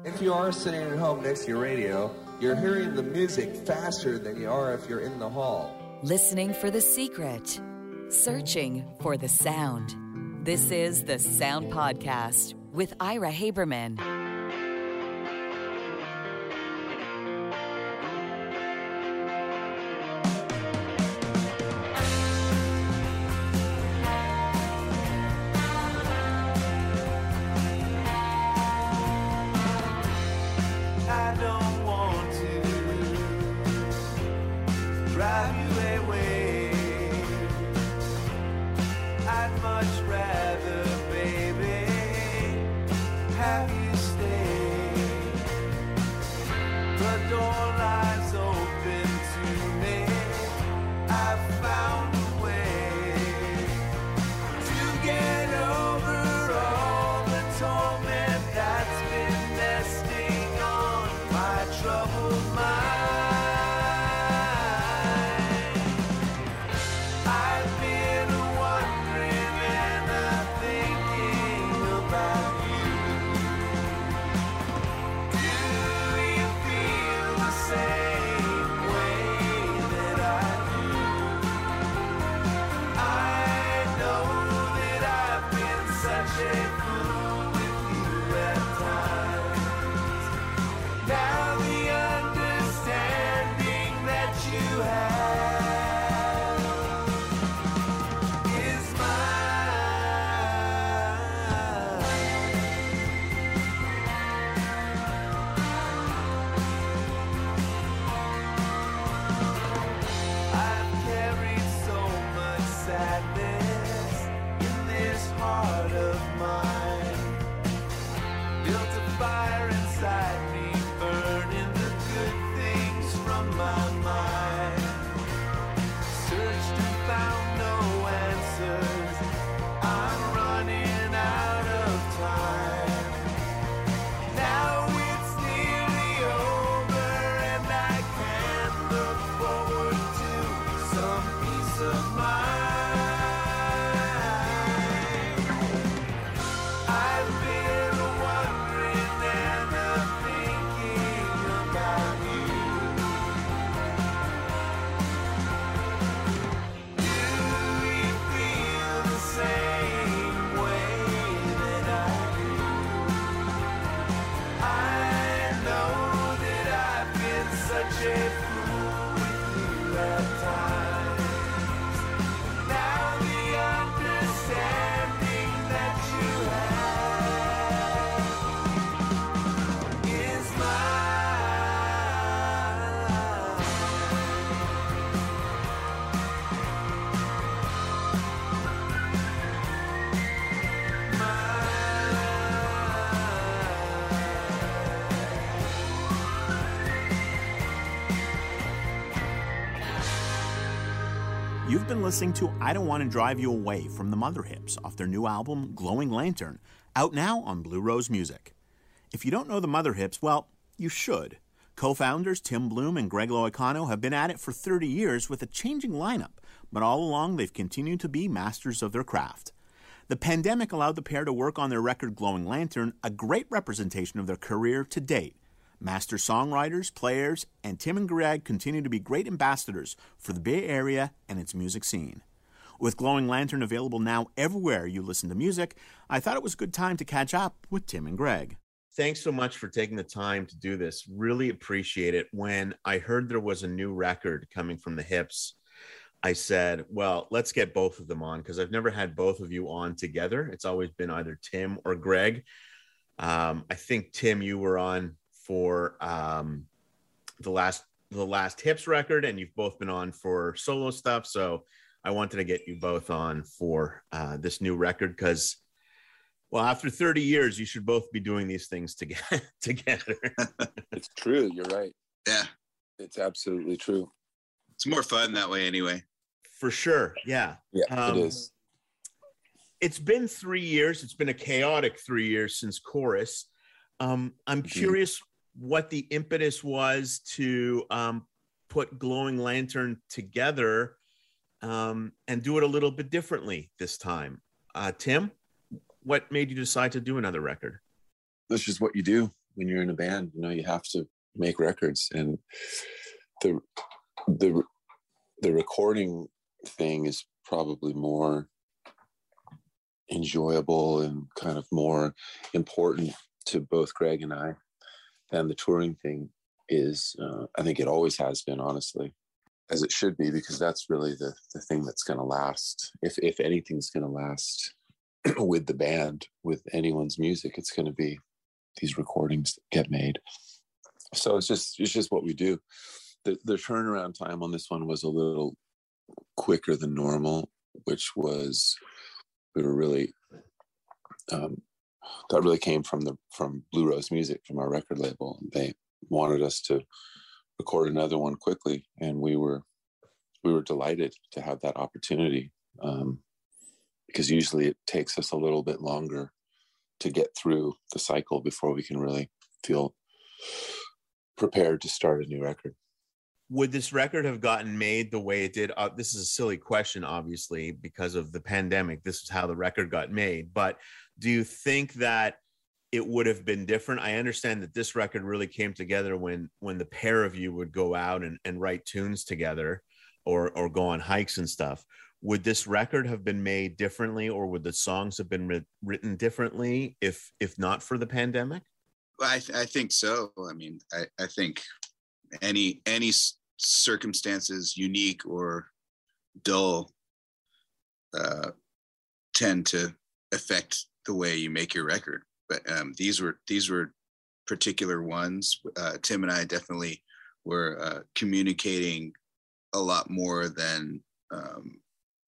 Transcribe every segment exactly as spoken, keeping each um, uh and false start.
If you are sitting at home next to your radio, you're hearing the music faster than you are if you're in the hall. Listening for the secret. Searching for the sound. This is the Sound Podcast with Ira Haberman. You've been listening to I Don't Want to Drive You Away from the Mother Hips off their new album, Glowing Lantern, out now on Blue Rose Music. If you don't know the Mother Hips, well, you should. Co-founders Tim Bloom and Greg Loicano have been at it for thirty years with a changing lineup, but all along they've continued to be masters of their craft. The pandemic allowed the pair to work on their record Glowing Lantern, a great representation of their career to date. Master songwriters, players, and Tim and Greg continue to be great ambassadors for the Bay Area and its music scene. With Glowing Lantern available now everywhere you listen to music, I thought it was a good time to catch up with Tim and Greg. Thanks so much for taking the time to do this. Really appreciate it. When I heard there was a new record coming from the Hips, I said, well, let's get both of them on, because I've never had both of you on together. It's always been either Tim or Greg. Um, I think, Tim, you were on for um, the last the last Hips record, and you've both been on for solo stuff. So I wanted to get you both on for uh, this new record because, well, after thirty years, you should both be doing these things together. together. It's true. You're right. Yeah. It's absolutely true. It's more fun that way anyway. For sure. Yeah. Yeah, um, it is. It's been three years. It's been a chaotic three years since Chorus. Um, I'm Mm-hmm. curious what the impetus was to um, put Glowing Lantern together um, and do it a little bit differently this time. Uh, Tim, what made you decide to do another record? That's just what you do. when you're in a band, you know, you have to make records, and the the the recording thing is probably more enjoyable and kind of more important to both Greg and I than the touring thing is. Uh, I think it always has been, honestly, as it should be, because that's really the the thing that's going to last. If if anything's going to last with the band, with anyone's music, it's going to be these recordings that get made. So it's just it's just what we do. The the turnaround time on this one was a little quicker than normal, which was we were really um, that really came from the from Blue Rose Music, from our record label. They wanted us to record another one quickly, and we were we were delighted to have that opportunity, um, because usually it takes us a little bit longer to get through the cycle before we can really feel prepared to start a new record. Would this record have gotten made the way it did? Uh, this is a silly question, obviously, because of the pandemic. This is how the record got made. But do you think that it would have been different? I understand that this record really came together when when the pair of you would go out and, and write tunes together, or or go on hikes and stuff. Would this record have been made differently, or would the songs have been ri- written differently if if not for the pandemic? Well, I, th- I think so. I mean, I, I think any any circumstances, unique or dull, uh, tend to affect the way you make your record. But um, these were these were particular ones. Uh, Tim and I definitely were uh, communicating a lot more than um,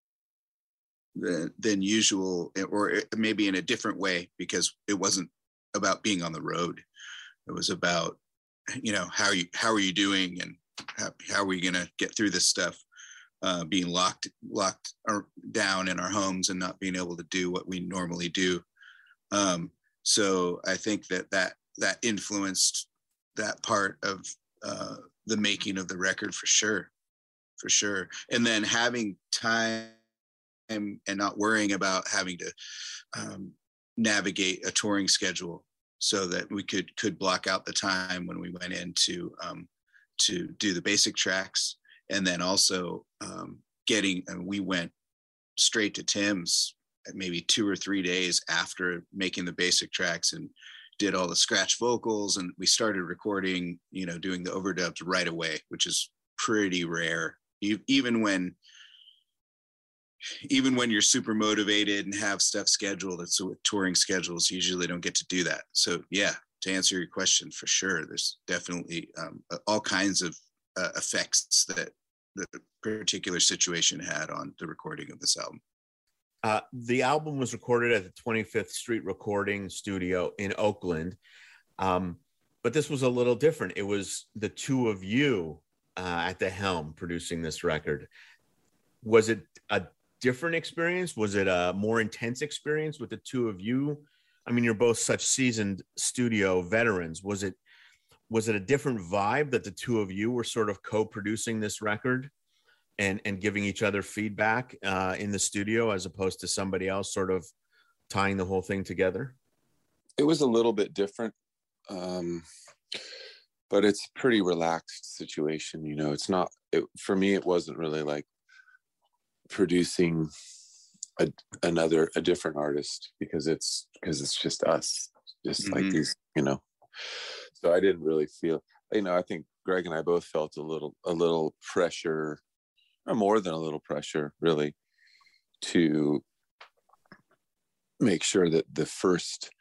than than usual, or maybe in a different way, because it wasn't about being on the road. It was about, you know, how are you how are you doing, and how, how are we going to get through this stuff, uh, being locked locked down in our homes and not being able to do what we normally do. Um, so I think that that that influenced that part of uh, the making of the record for sure, for sure. And then having time and not worrying about having to um, navigate a touring schedule, so that we could could block out the time when we went in to um, to do the basic tracks, and then also um, getting. And we went straight to Tim's maybe two or three days after making the basic tracks, and did all the scratch vocals, and we started recording, you know, doing the overdubs right away, which is pretty rare. Even when even when you're super motivated and have stuff scheduled, it's with touring schedules, usually don't get to do that. So yeah, to answer your question, for sure, there's definitely um, all kinds of uh, effects that the particular situation had on the recording of this album. Uh, the album was recorded at the twenty-fifth Street Recording Studio in Oakland. Um, but this was a little different. It was the two of you uh, at the helm producing this record. Was it a different experience? Was it a more intense experience with the two of you? I mean, you're both such seasoned studio veterans. Was it was it a different vibe that the two of you were sort of co-producing this record and and giving each other feedback uh, in the studio, as opposed to somebody else sort of tying the whole thing together? It was a little bit different, um, but it's a pretty relaxed situation. You know, it's not, it, for me, it wasn't really like producing a, another, a different artist, because it's, because it's just us, just mm-hmm. like these, you know, so I didn't really feel, you know, I think Greg and I both felt a little, a little pressure, or more than a little pressure, really, to make sure that the first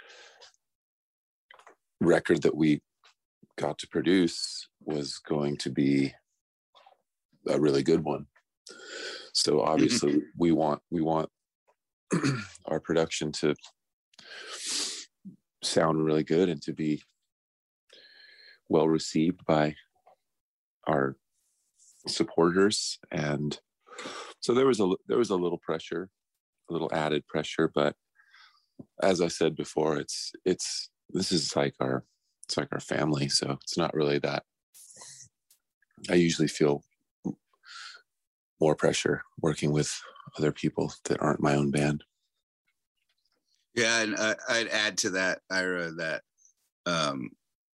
record that we got to produce was going to be a really good one. So obviously mm-hmm. we want, we want our production to sound really good and to be well received by our supporters. And so there was a there was a little pressure, a little added pressure, but as I said before, it's it's this is like our it's like our family, so it's not really that. I usually feel more pressure working with other people that aren't my own band. Yeah, and I, I'd add to that, Ira, that um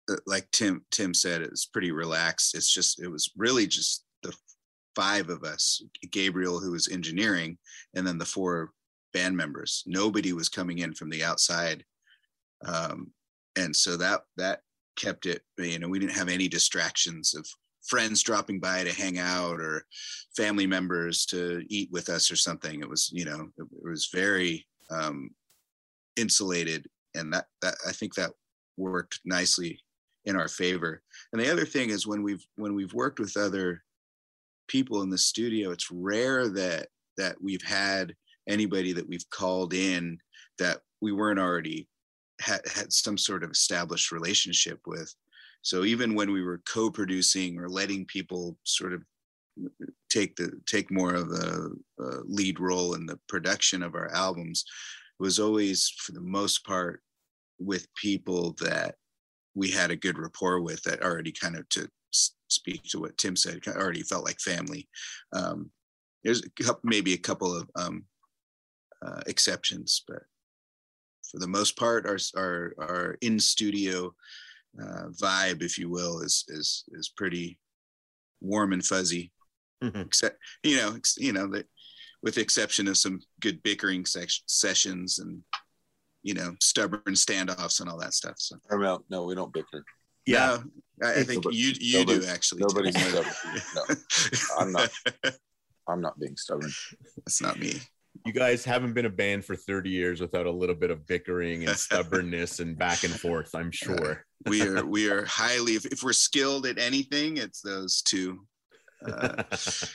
like Tim Tim said, it was pretty relaxed. It's just it was really just the five of us, Gabriel, who was engineering, and then the four band members. Nobody was coming in from the outside, um, and so that that kept it. You know, we didn't have any distractions of friends dropping by to hang out or family members to eat with us or something. It was, you know, it, it was very um, insulated, and that that I think that worked nicely in our favor. And the other thing is when we've when we've worked with other people in the studio, it's rare that that we've had anybody that we've called in that we weren't already had, had some sort of established relationship with. So even when we were co-producing or letting people sort of take the take more of a, a lead role in the production of our albums, it was always, for the most part, with people that we had a good rapport with, that already kind of, to speak to what Tim said, already felt like family. Um, there's a couple, maybe a couple of um, uh, exceptions, but for the most part, our our, our in studio uh, vibe, if you will, is is is pretty warm and fuzzy. Mm-hmm. Except, you know, ex, you know that, with the exception of some good bickering se- sessions and, you know, stubborn standoffs and all that stuff. So, no, no, we don't bicker. Yeah, no, I, I think nobody, you you nobody, do actually. Nobody's stubborn. No, I'm not. I'm not being stubborn. That's not me. You guys haven't been a band for thirty years without a little bit of bickering and stubbornness and back and forth, I'm sure. Uh, we are we are highly, if, if we're skilled at anything, it's those two. Uh,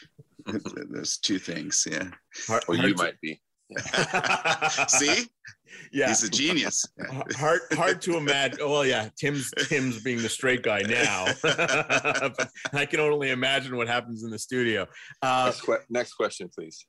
those two things, yeah. Hard, well, you to, might be. Yeah. See? Yeah. He's a genius. hard hard to imagine. Well, yeah, Tim's Tim's being the straight guy now. But I can only imagine what happens in the studio. Uh, next, que- next question, please.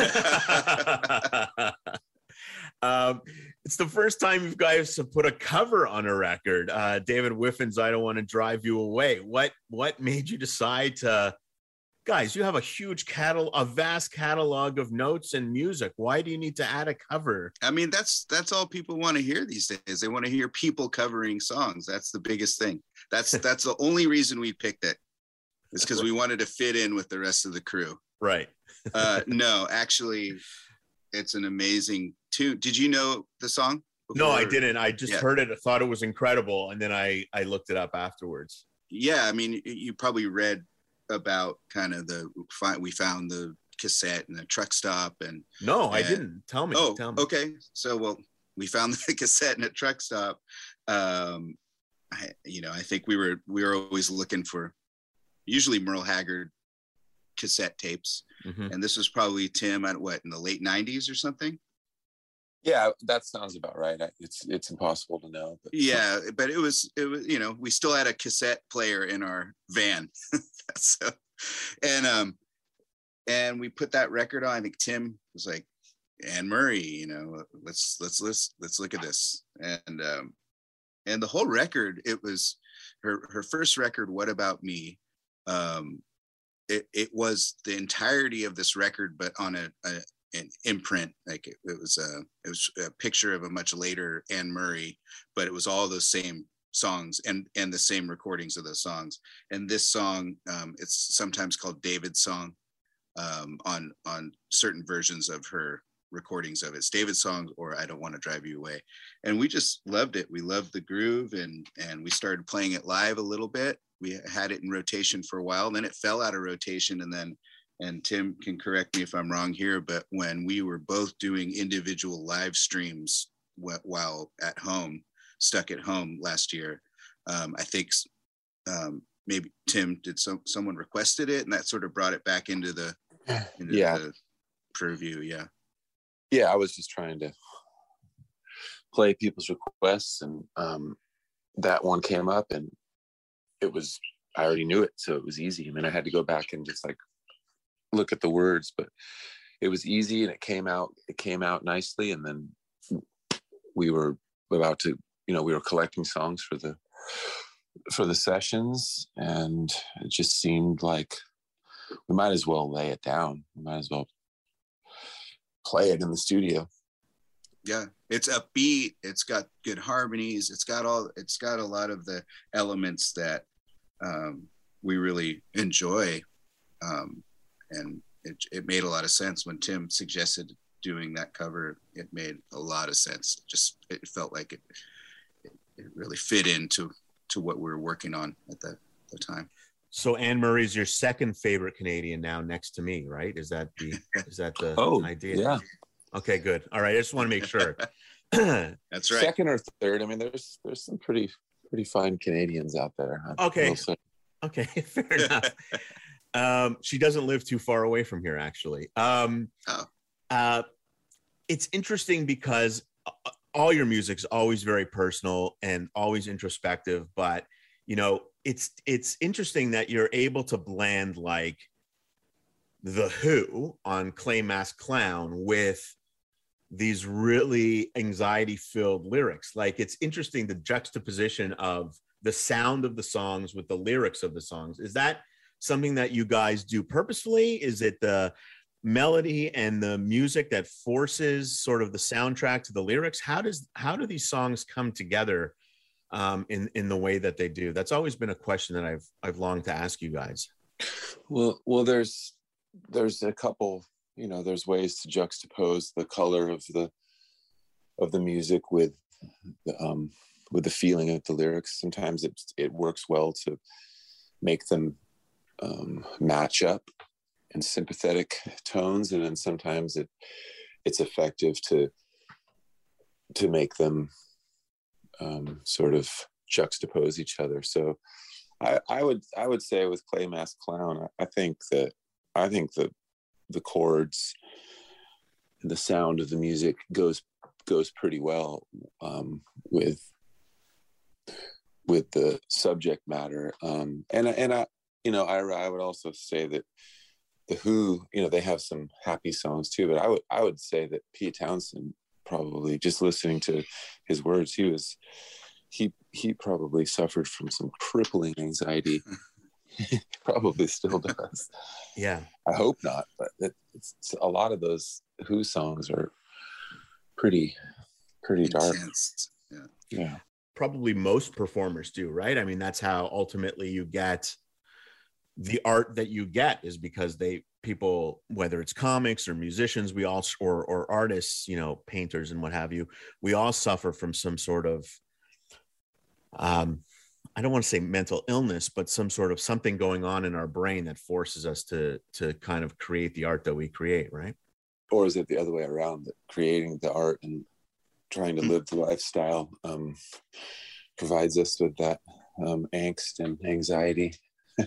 um, it's the first time you guys have put a cover on a record. Uh, David Whiffin's "I Don't Want to Drive You Away." What what made you decide to? Guys, you have a huge catalog, a vast catalog of notes and music. Why do you need to add a cover? I mean, that's that's all people want to hear these days. They want to hear people covering songs. That's the biggest thing. That's that's the only reason we picked it. It's because we wanted to fit in with the rest of the crew. Right. uh, no, actually, it's an amazing tune. Did you know the song before? No, I didn't. I just yeah. heard it. I thought it was incredible, and then I I looked it up afterwards. Yeah, I mean, you probably read about kind of the we found the cassette in a truck stop, and no and, I didn't tell me oh tell me. Okay, so well we found the cassette in a truck stop. um I, you know I think we were we were always looking for usually Merle Haggard cassette tapes, mm-hmm. and this was probably Tim at what, in the late nineties or something. Yeah, that sounds about right. It's it's impossible to know. But. Yeah, but it was it was you know we still had a cassette player in our van, so, and um and we put that record on. I think Tim was like, Anne Murray, you know, let's let's let's let's look at this, and um and the whole record. It was her her first record, What About Me. Um, it it was the entirety of this record, but on a, a an imprint. Like it, it was a it was a picture of a much later Anne Murray, but it was all those same songs and and the same recordings of those songs. And this song, um, it's sometimes called David's song um, on on certain versions of her recordings of it. It's David's song or I Don't Want to Drive You Away. And we just loved it. We loved the groove, and and we started playing it live a little bit. We had it in rotation for a while, then it fell out of rotation, and then. And Tim can correct me if I'm wrong here, but when we were both doing individual live streams while at home, stuck at home last year, um, I think um, maybe Tim did some someone requested it, and that sort of brought it back into the into yeah. the purview. Yeah, yeah. I was just trying to play people's requests, and um, that one came up, and it was I already knew it, so it was easy. I mean, I had to go back and just like. Look at the words, but it was easy, and it came out it came out nicely. And then we were about to you know we were collecting songs for the for the sessions, and it just seemed like we might as well lay it down. We might as well play it in the studio. Yeah, it's upbeat. It's got good harmonies. It's got all. It's got a lot of the elements that um, we really enjoy, um, and it, it made a lot of sense when Tim suggested doing that cover. It made a lot of sense. Just it felt like it. It, it really fit into to what we were working on at that the time. So Anne Murray's your second favorite Canadian now, next to me, right? Is that the is that the oh, idea? Yeah. Okay, good. All right, I just want to make sure. That's right. Second or third. I mean, there's there's some pretty pretty fine Canadians out there. Okay. Okay, fair enough. um, she doesn't live too far away from here, actually. Um, oh. uh, it's interesting because all your music's always very personal and always introspective, but you know, it's it's interesting that you're able to blend like The Who on Clay Mask Clown with these really anxiety-filled lyrics. Like, it's interesting, the juxtaposition of the sound of the songs with the lyrics of the songs. Is that something that you guys do purposefully? Is it the melody and the music that forces sort of the soundtrack to the lyrics? How does how do these songs come together um, in in the way that they do? That's always been a question that I've I've longed to ask you guys. Well, well, there's there's a couple. You know, there's ways to juxtapose the color of the of the music with the, um, with the feeling of the lyrics. Sometimes it it works well to make them um, match up in sympathetic tones, and then sometimes it it's effective to to make them um, sort of juxtapose each other. So I, I would I would say with Clay Mask Clown, I, I think that I think that the chords and the sound of the music goes goes pretty well um, with with the subject matter. Um, and and I you know I I would also say that the Who, you know, they have some happy songs too, but I would I would say that Pete Townsend, probably just listening to his words, he was he he probably suffered from some crippling anxiety. Probably still does. Yeah, I hope not, but it, it's, it's a lot of those Who songs are pretty pretty dark. Yeah. Yeah, probably most performers do, right? I mean, that's how ultimately you get the art that you get, is because they people, whether it's comics or musicians, we all or or artists, you know, painters and what have you, we all suffer from some sort of um I don't want to say mental illness, but some sort of something going on in our brain that forces us to to kind of create the art that we create, right? Or is it the other way around, that creating the art and trying to live the lifestyle um, provides us with that um, angst and anxiety?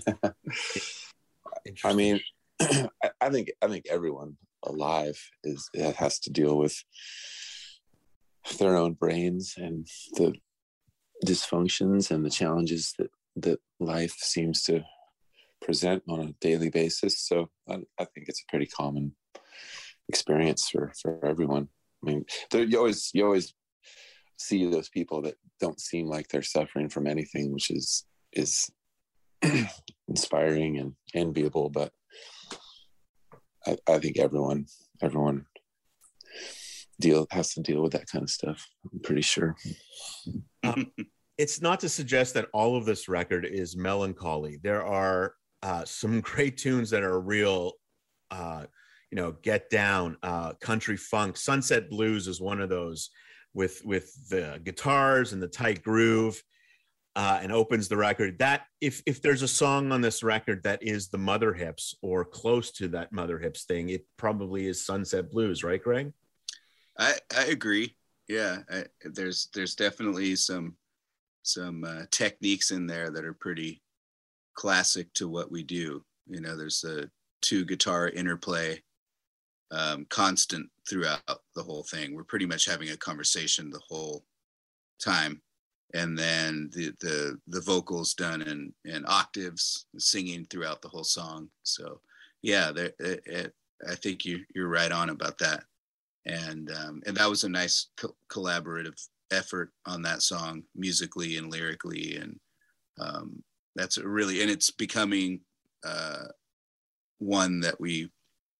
I mean, I think I think everyone alive is has to deal with their own brains and the dysfunctions and the challenges that that life seems to present on a daily basis. So I, I think it's a pretty common experience for for everyone. I mean, there, you always you always see those people that don't seem like they're suffering from anything, which is is inspiring and enviable. But I, I think everyone everyone deal has to deal with that kind of stuff, I'm pretty sure. Um, it's not to suggest that all of this record is melancholy. There are uh, some great tunes that are real, uh, you know, get down, uh, country funk. Sunset Blues is one of those, with with the guitars and the tight groove, uh, and opens the record. That if if there's a song on this record that is the Mother Hips or close to that Mother Hips thing, it probably is Sunset Blues, right, Greg? I, I agree. Yeah, I, there's there's definitely some some uh, techniques in there that are pretty classic to what we do. You know, there's a two guitar interplay um, constant throughout the whole thing. We're pretty much having a conversation the whole time, and then the the the vocals done in in octaves, singing throughout the whole song. So yeah, there, it, it, I think you you're right on about that. And um, and that was a nice co- collaborative effort on that song, musically and lyrically, and um, that's a really and it's becoming uh, one that we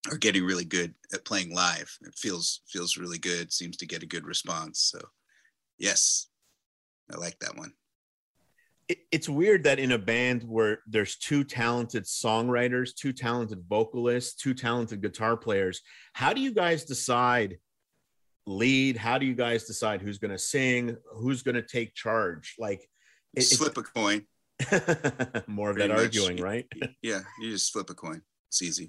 are getting really good at playing live. It feels feels really good. Seems to get a good response. So, yes, I like that one. It, it's weird that in a band where there's two talented songwriters, two talented vocalists, two talented guitar players, how do you guys decide lead? How do you guys decide who's going to sing, who's going to take charge? Like, it, flip a coin. More of that arguing, right? Yeah, you just flip a coin. It's easy.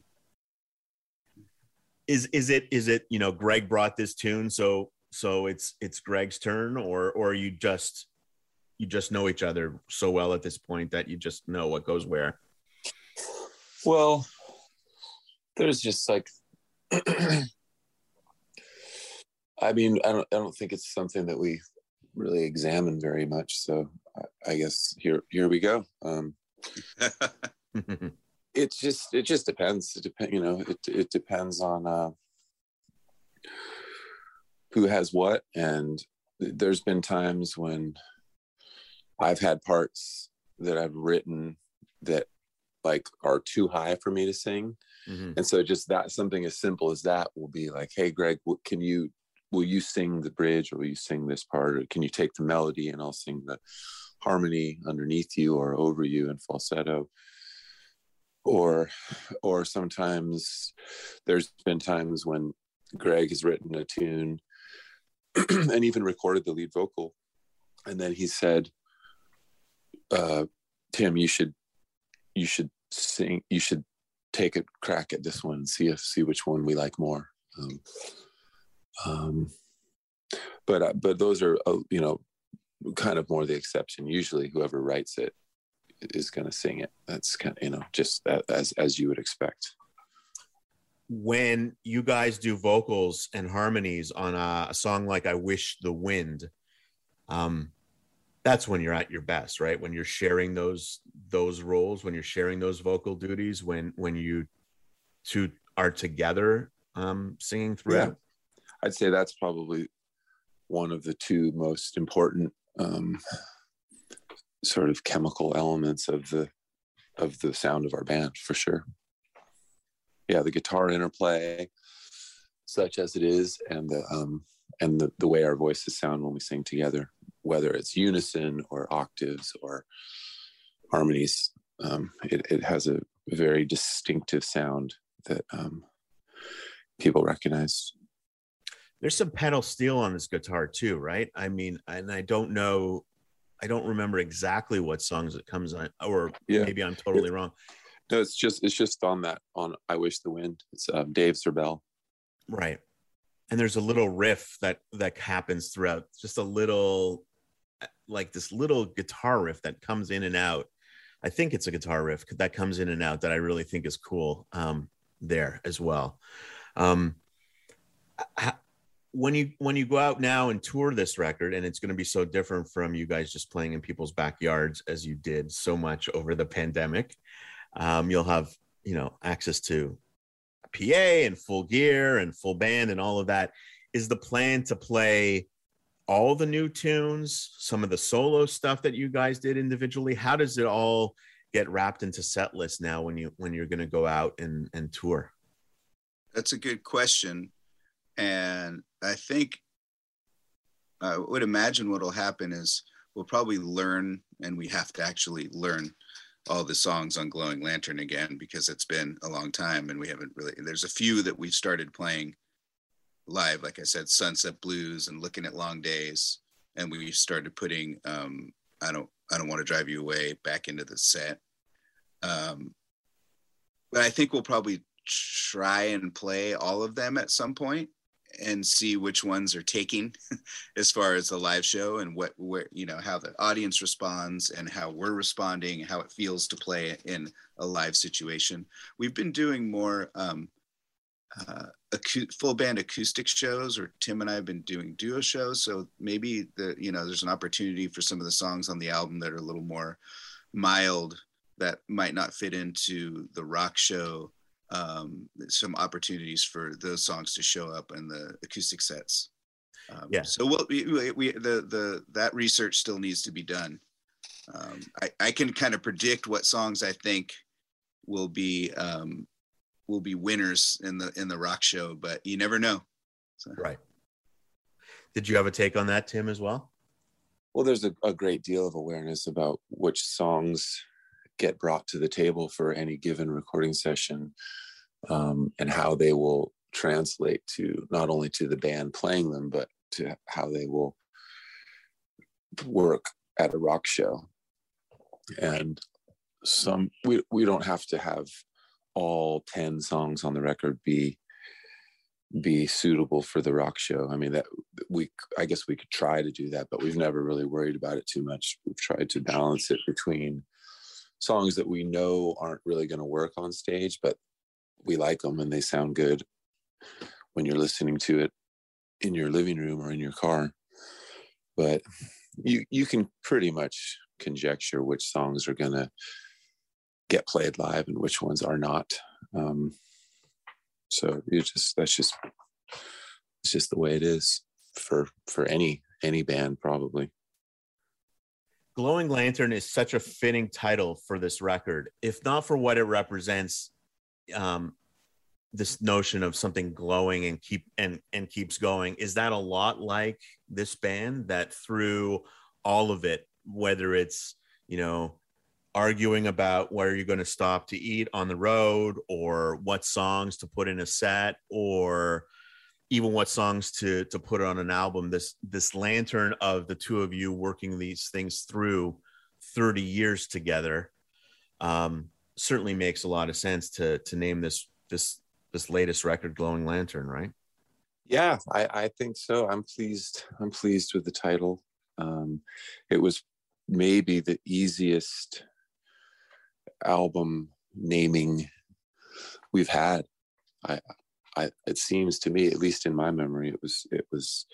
Is is it is it you know Greg brought this tune, so so it's it's Greg's turn, or or you just you just know each other so well at this point that you just know what goes where? Well, there's just like, I mean, I don't I don't think it's something that we really examine very much. So I, I guess here here we go. Um, It's just, it just depends. It depends, you know, it, it depends on uh, who has what. And there's been times when I've had parts that I've written that like are too high for me to sing. Mm-hmm. And so just that, something as simple as that will be like, hey, Greg, what, can you, will you sing the bridge, or will you sing this part? Or can you take the melody and I'll sing the harmony underneath you or over you in falsetto? Or, or sometimes there's been times when Greg has written a tune and even recorded the lead vocal, and then he said, uh, "Tim, you should, you should sing. You should take a crack at this one and see if see which one we like more." Um, um, but uh, but those are uh, you know, kind of more the exception. Usually, whoever writes it is going to sing it. That's kind of, you know, just as as you would expect. When you guys do vocals and harmonies on a, a song like "I Wish the Wind," um, that's when you're at your best, right? When you're sharing those those roles, when you're sharing those vocal duties, when when you two are together um, singing through. Yeah, I'd say that's probably one of the two most important um, sort of chemical elements of the of the sound of our band, for sure. Yeah, the guitar interplay, such as it is, and the um and the, the way our voices sound when we sing together, whether it's unison or octaves or harmonies, um, it, it has a very distinctive sound that um, people recognize. There's some pedal steel on this guitar too, right? I mean, and I don't know, I don't remember exactly what songs it comes on, or yeah. Maybe I'm totally it, wrong. No, it's just it's just on that on "I Wish the Wind." It's um, Dave Serbell. Right, and there's a little riff that that happens throughout, just a little, like this little guitar riff that comes in and out. I think it's a guitar riff that comes in and out that I really think is cool um, there as well. Um, when you when you go out now and tour this record, and it's going to be so different from you guys just playing in people's backyards as you did so much over the pandemic. Um, you'll have, you know, access to P A and full gear and full band and all of that. Is the plan to play all the new tunes, some of the solo stuff that you guys did individually? How does it all get wrapped into set lists now when you when you're going to go out and, and tour? That's a good question. And I think I would imagine what will happen is we'll probably learn, and we have to actually learn all the songs on Glowing Lantern again, because it's been a long time and we haven't really, there's a few that we've started playing live, like I said, Sunset Blues and Looking at Long Days, and we started putting um I don't I don't want to drive you away back into the set. Um but I think we'll probably try and play all of them at some point and see which ones are taking as far as the live show, and what, where, you know, how the audience responds and how we're responding, how it feels to play in a live situation. We've been doing more um, uh, acu- full band acoustic shows, or Tim and I have been doing duo shows. So maybe the, you know, there's an opportunity for some of the songs on the album that are a little more mild, that might not fit into the rock show. Um, some opportunities for those songs to show up in the acoustic sets. Um, yeah. So we'll, we, we, the, the, that research still needs to be done. Um, I, I can kind of predict what songs I think will be um, will be winners in the in the rock show, but you never know. So. Right. Did you have a take on that, Tim, as well? Well, there's a, a great deal of awareness about which songs get brought to the table for any given recording session, um, and how they will translate to not only to the band playing them, but to how they will work at a rock show. And some we we don't have to have all ten songs on the record be be suitable for the rock show. I mean, that we I guess we could try to do that, but we've never really worried about it too much. We've tried to balance it between songs that we know aren't really going to work on stage, but we like them and they sound good when you're listening to it in your living room or in your car. But you you can pretty much conjecture which songs are going to get played live and which ones are not. Um, so you just that's just it's just the way it is for for any any band, probably. Glowing Lantern is such a fitting title for this record, if not for what it represents. Um, this notion of something glowing and keep and and keeps going, is that a lot like this band, that through all of it, whether it's, you know, arguing about where you're going to stop to eat on the road, or what songs to put in a set, or even what songs to to put on an album, this this lantern of the two of you working these things through thirty years together, um, certainly makes a lot of sense to to name this this this latest record Glowing Lantern, right? Yeah, I, I think so. I'm pleased. I'm pleased with the title. Um, it was maybe the easiest album naming we've had. I, I, it seems to me, at least in my memory, it was, it was,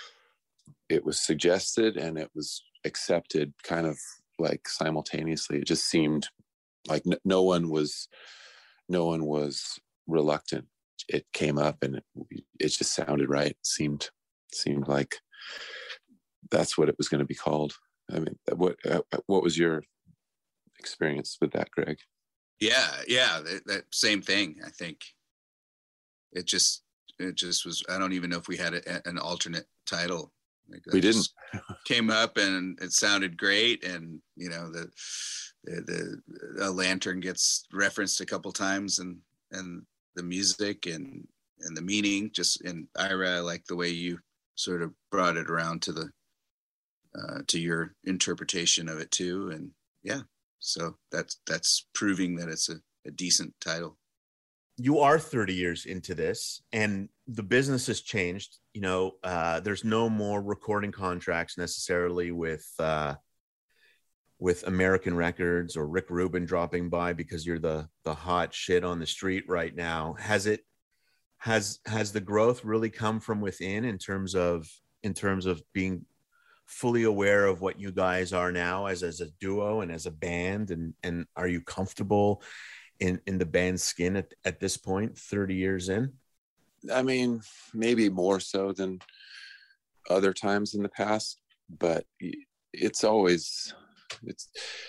it was suggested and it was accepted kind of like simultaneously. It just seemed like no, no one was, no one was reluctant. It came up and it, it just sounded right. It seemed, seemed like that's what it was going to be called. I mean, what, uh, what was your experience with that, Greg? Yeah, yeah, that, that same thing. I think it just, it just was. I don't even know if we had a, an alternate title. Like, we didn't. Came up and it sounded great, and you know the the, the lantern gets referenced a couple times, and and the music and and the meaning. Just and Ira, I like the way you sort of brought it around to the uh, to your interpretation of it too, and yeah. So that's that's proving that it's a, a decent title. You are thirty years into this, and the business has changed. You know, uh, there's no more recording contracts necessarily with uh, with American Records or Rick Rubin dropping by because you're the the hot shit on the street right now. Has it has has the growth really come from within in terms of in terms of being fully aware of what you guys are now as as a duo and as a band, and and are you comfortable in in the band's skin at, at this point, thirty years in? I mean, maybe more so than other times in the past, but it's always it's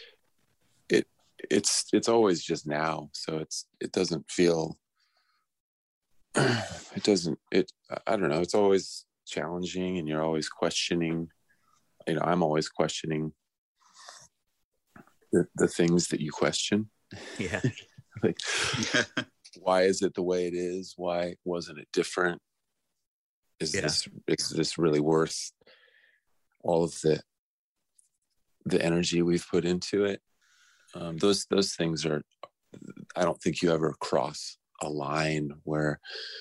it it's it's always just now, so it's it doesn't feel it doesn't it I don't know, it's always challenging and you're always questioning. You know, I'm always questioning the, the things that you question. Yeah. Like, why is it the way it is? Why wasn't it different? Is yeah. this is this really worth all of the the energy we've put into it? Um, those those things are. I don't think you ever cross a line where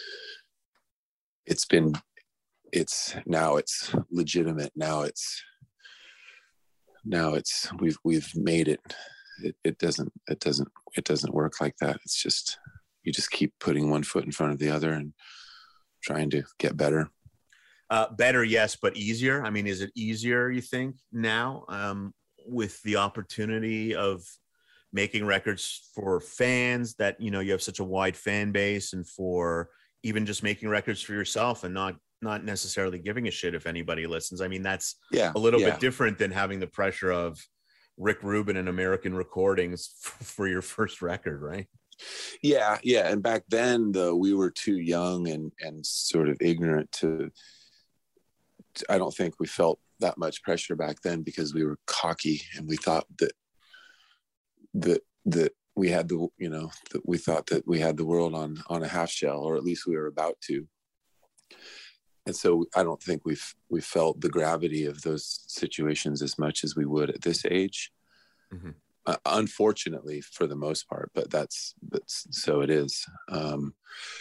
it's been. It's now it's legitimate. Now it's. Now it's we've we've made it. It it doesn't it doesn't it doesn't work like that. It's just you just keep putting one foot in front of the other and trying to get better. Uh, better, yes, but easier. I mean, is it easier, you think, now um, with the opportunity of making records for fans that, you know, you have such a wide fan base, and for even just making records for yourself and not not necessarily giving a shit if anybody listens? I mean, that's yeah, a little yeah. bit different than having the pressure of Rick Rubin and American Recordings f- for your first record, right? Yeah, yeah. And back then, though, we were too young and and sort of ignorant to. to I don't think we felt that much pressure back then because we were cocky and we thought that that that we had the you know that we thought that we had the world on on a half shell, or at least we were about to. And so I don't think we've we felt the gravity of those situations as much as we would at this age. Mm-hmm. Uh, unfortunately, for the most part, but that's that's so it is. Um,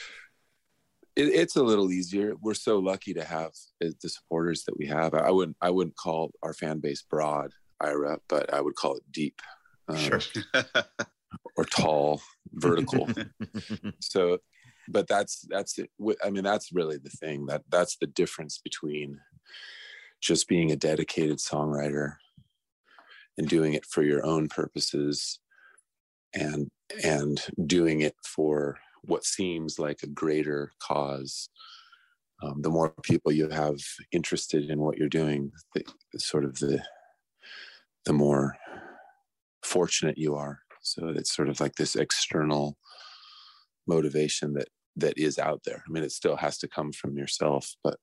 it, it's a little easier. We're so lucky to have the supporters that we have. I wouldn't I wouldn't call our fan base broad, Ira, but I would call it deep, um, sure, or tall, vertical. So. But that's that's it. I mean, that's really the thing. That that's the difference between just being a dedicated songwriter and doing it for your own purposes, and and doing it for what seems like a greater cause. Um, the more people you have interested in what you're doing, the, sort of the the more fortunate you are. So it's sort of like this external motivation that that is out there. I mean, it still has to come from yourself, but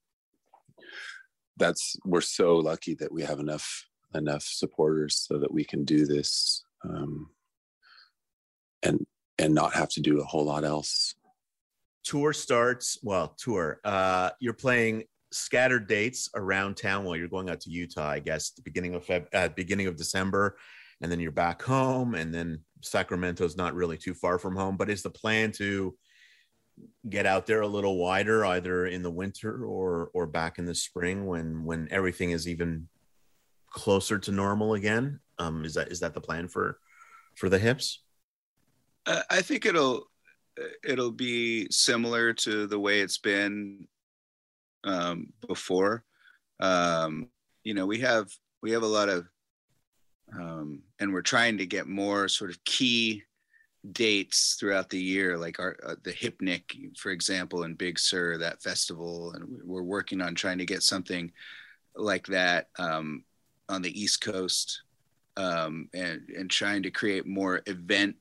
that's we're so lucky that we have enough enough supporters so that we can do this um, and and not have to do a whole lot else. Tour starts well. Tour. Uh, you're playing scattered dates around town while you're going out to Utah. I guess the beginning of Feb, uh, beginning of December, and then you're back home, and then Sacramento's not really too far from home. But is the plan to get out there a little wider, either in the winter or or back in the spring when when everything is even closer to normal again? Um, is that is that the plan for for the Hips? Uh, I think it'll it'll be similar to the way it's been um, before. Um, you know, we have we have a lot of, um, and we're trying to get more sort of key dates throughout the year, like our uh, the Hypnic, for example, and Big Sur, that festival, and we're working on trying to get something like that um, on the East Coast, um, and and trying to create more events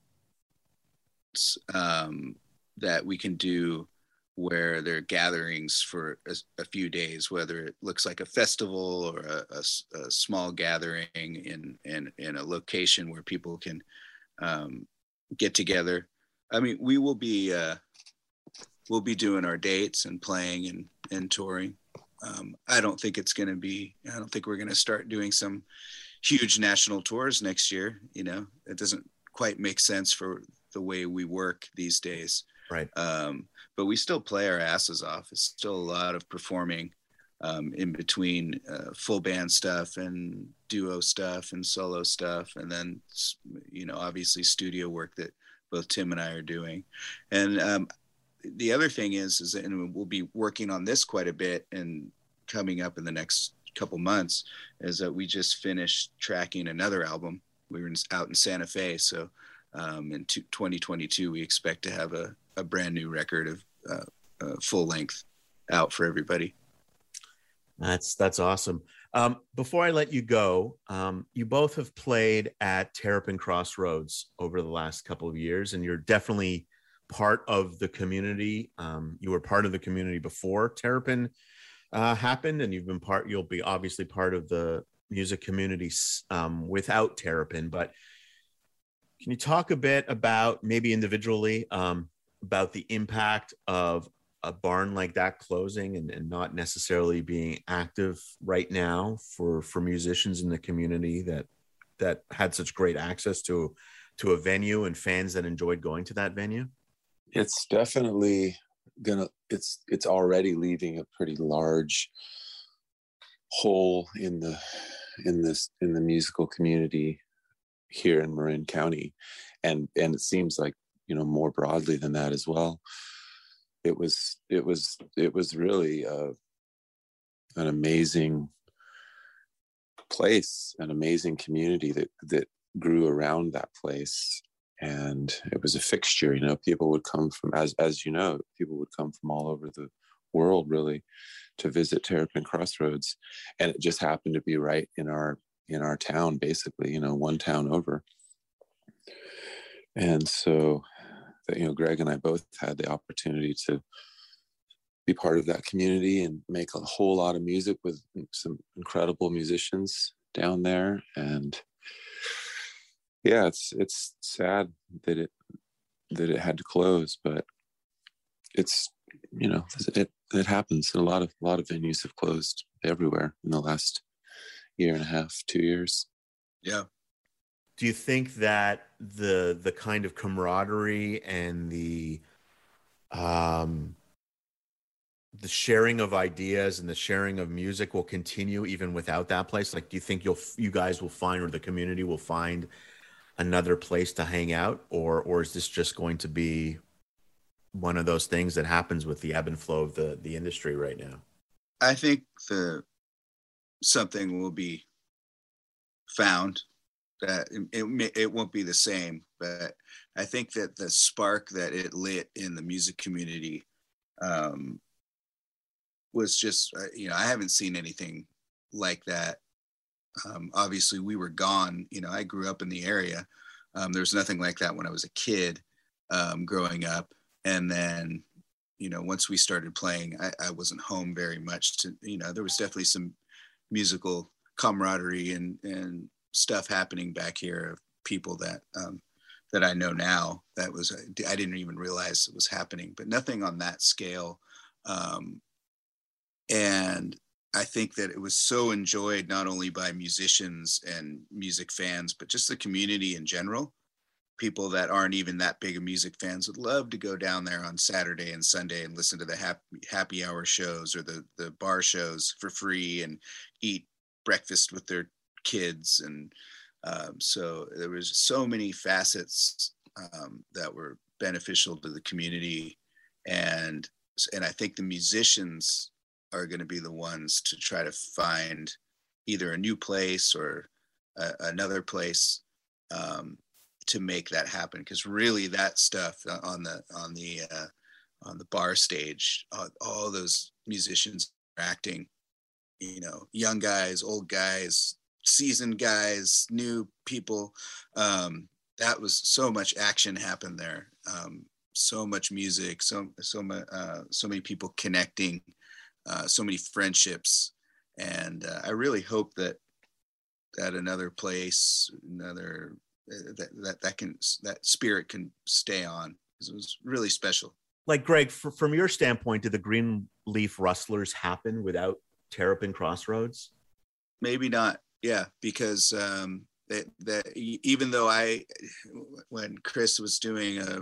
um, that we can do where there are gatherings for a, a few days, whether it looks like a festival or a, a, a small gathering in, in in a location where people can um, get together. I mean, we will be uh, we'll be doing our dates and playing and and touring. Um, I don't think it's going to be. I don't think we're going to start doing some huge national tours next year. You know, it doesn't quite make sense for the way we work these days. Right. Um, but we still play our asses off. It's still a lot of performing um, in between uh, full band stuff and duo stuff and solo stuff. And then, you know, obviously studio work that both Tim and I are doing. And um, the other thing is, is that, and we'll be working on this quite a bit and coming up in the next couple months, is that we just finished tracking another album. We were in, out in Santa Fe. So um, in twenty twenty-two, we expect to have a, a brand new record of uh, uh, full length out for everybody. That's that's awesome. Um, before I let you go, um, you both have played at Terrapin Crossroads over the last couple of years, and you're definitely part of the community. Um, you were part of the community before Terrapin uh, happened, and you've been part. You'll be obviously part of the music community um, without Terrapin. But can you talk a bit about, maybe individually, um, about the impact of a barn like that closing and, and not necessarily being active right now for, for musicians in the community that, that had such great access to, to a venue and fans that enjoyed going to that venue? It's definitely gonna, it's, it's already leaving a pretty large hole in the, in this, in the musical community here in Marin County. And, and it seems like, you know, more broadly than that as well. It was, it was, it was really uh, an amazing place, an amazing community that, that grew around that place. And it was a fixture, you know, people would come from, as, as you know, people would come from all over the world really to visit Terrapin Crossroads. And it just happened to be right in our, in our town, basically, you know, one town over. And so that, you know, Greg and I both had the opportunity to be part of that community and make a whole lot of music with some incredible musicians down there. And yeah, it's it's sad that it that it had to close, but it's, you know, it it happens. And a lot of a lot of venues have closed everywhere in the last year and a half, two years. Yeah. Do you think that the the kind of camaraderie and the um the sharing of ideas and the sharing of music will continue even without that place? Like, do you think you'll you guys will find, or the community will find, another place to hang out, or or is this just going to be one of those things that happens with the ebb and flow of the the industry right now? I think the something will be found that it, it, it won't be the same, but I think that the spark that it lit in the music community um, was just, you know, I haven't seen anything like that. Um, obviously we were gone, you know, I grew up in the area. Um, there was nothing like that when I was a kid um, growing up. And then, you know, once we started playing, I, I wasn't home very much to, you know, there was definitely some musical camaraderie and, and stuff happening back here of people that, um, that I know now. That was, I didn't even realize it was happening, but nothing on that scale. Um, and I think that it was so enjoyed not only by musicians and music fans, but just the community in general. People that aren't even that big of music fans would love to go down there on Saturday and Sunday and listen to the happy, happy hour shows or the, the bar shows for free and eat breakfast with their kids. And um, so there was so many facets um, that were beneficial to the community. And, and I think the musicians are going to be the ones to try to find either a new place or a, another place um, to make that happen. Because really that stuff on the on the uh, on the bar stage, all, all those musicians acting, you know, young guys, old guys, seasoned guys, new people. Um, that was so much action happened there. Um, so much music, so so much, uh, so many people connecting. Uh, so many friendships, and uh, I really hope that that another place, another uh, that that that can that spirit can stay on, because it was really special. Like, Greg, for, from your standpoint, did the Greenleaf Rustlers happen without Terrapin Crossroads? Maybe not. Yeah, because um, that that even though I, when Chris was doing a,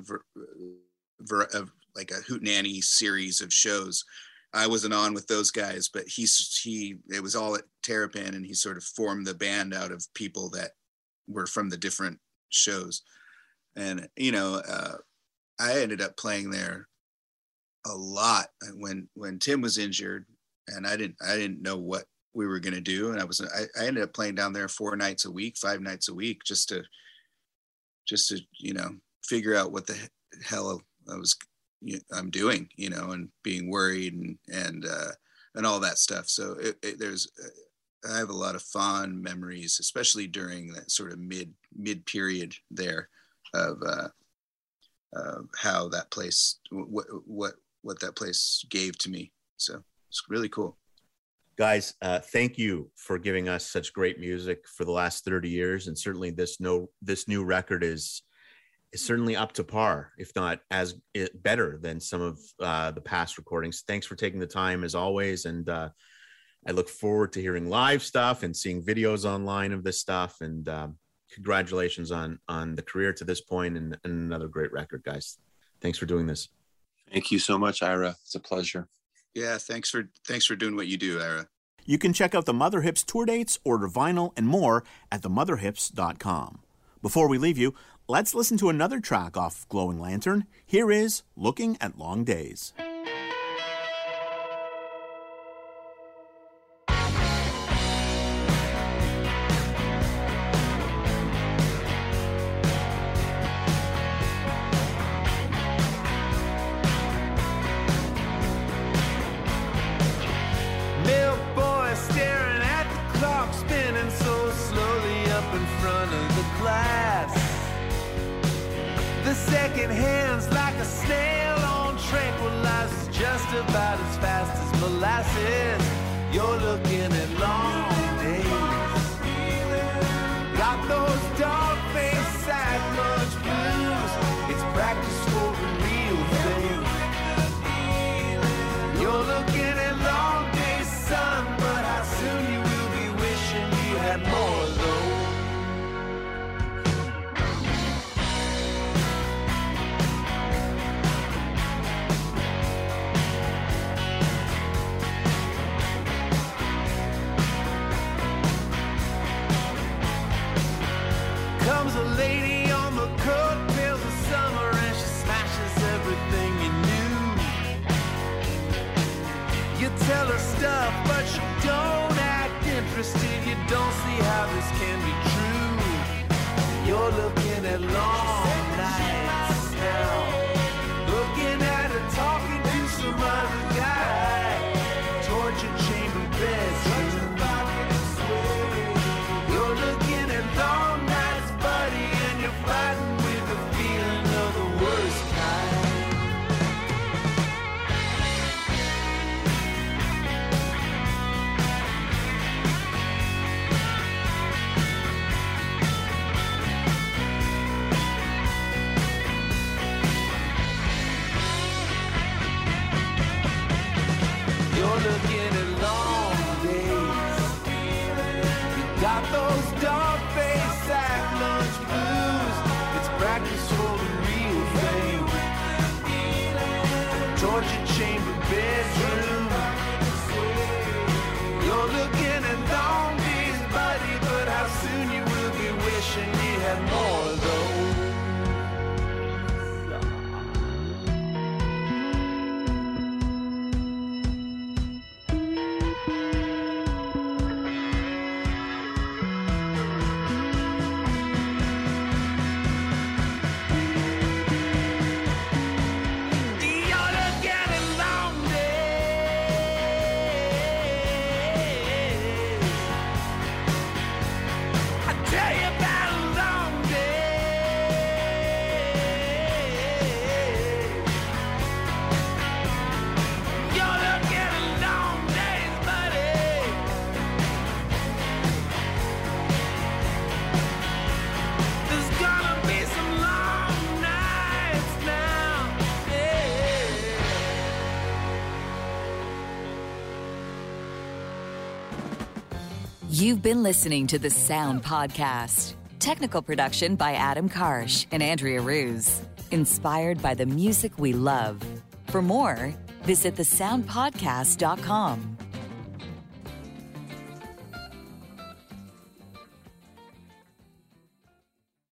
a like a Hootenanny series of shows, I wasn't on with those guys, but he's, he, it was all at Terrapin, and he sort of formed the band out of people that were from the different shows. And, you know, uh, I ended up playing there a lot when, when Tim was injured, and I didn't, I didn't know what we were going to do. And I was, I, I ended up playing down there four nights a week, five nights a week, just to, just to, you know, figure out what the hell I was I'm doing, you know, and being worried and, and, uh, and all that stuff. So it, it, there's, uh, I have a lot of fond memories, especially during that sort of mid, mid period there of, uh, uh, how that place, what, what, what that place gave to me. So it's really cool. Guys, uh, thank you for giving us such great music for the last thirty years. And certainly this no, this new record is, is certainly up to par, if not as it, better than some of uh, the past recordings. Thanks for taking the time as always. And uh, I look forward to hearing live stuff and seeing videos online of this stuff. And uh, congratulations on, on the career to this point, and, and another great record, guys. Thanks for doing this. Thank you so much, Ira. It's a pleasure. Yeah. Thanks for, thanks for doing what you do, Ira. You can check out the Mother Hips tour dates, order vinyl and more at the mother hips dot com. Before we leave you, let's listen to another track off Glowing Lantern. Here is Looking at Long Days. The second hands like a snail on tranquilizers, just about as fast as molasses. You're looking at long days. Got those dog-faced sack lunch blues. It's practice for the real thing. You're looking at long days, son, but how soon you will be wishing you had more of those. Comes a lady on the coattails of summer and she smashes everything you knew. You tell her stuff, but you don't act interested. You don't see how this can be true. You're looking at long nights now, looking at her talking to some other guy. Torture chamber bedroom. You're looking at long nights, buddy, and you're fighting with the feeling of the worst kind. You're looking at long days. You got those dog-faced sack lunch blues. It's practice for the real thing. Torture chamber bedroom. You're looking at long days, buddy, but how soon you will be wishing you had more of those. You're looking at long days. I tell you about long days. You're looking at long days, buddy. There's gonna be some long nights now. Yeah. You've been listening to the Sound Podcast. Technical production by Adam Karsh and Andrea Ruse. Inspired by the music we love. For more, visit the sound podcast dot com.